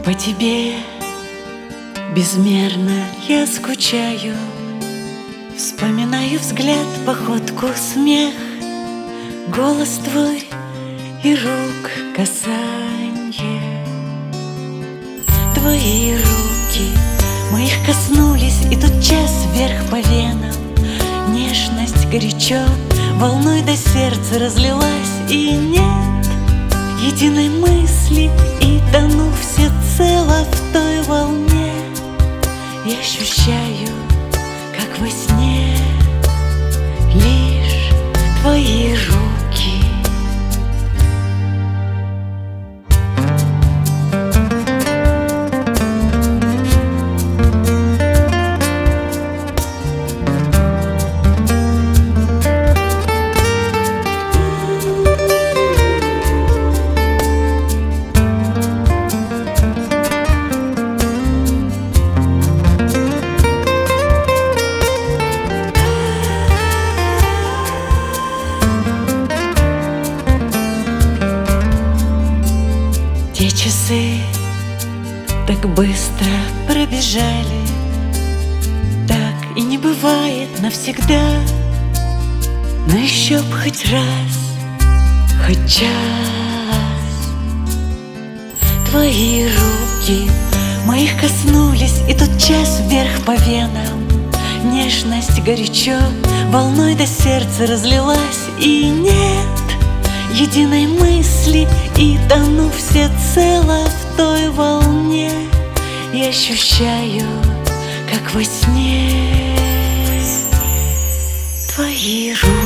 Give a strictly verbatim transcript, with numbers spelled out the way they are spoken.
По тебе безмерно я скучаю, вспоминаю взгляд, походку, смех, голос твой и рук касанье. Твои руки моих коснулись, и тотчас вверх по венам нежность горячо волной до сердца разлилась. И нет единой мысли, и тону всецело в той волне. И ощущаю, как во сне, лишь твои руки. Те часы так быстро пробежали, так и не бывает навсегда. Но еще б хоть раз, хоть час. Твои руки моих коснулись, и тотчас вверх по венам нежность горячо волной до сердца разлилась. И нет единой мысли, и тону всецело в той волне. И ощущаю, как во сне, твои руки.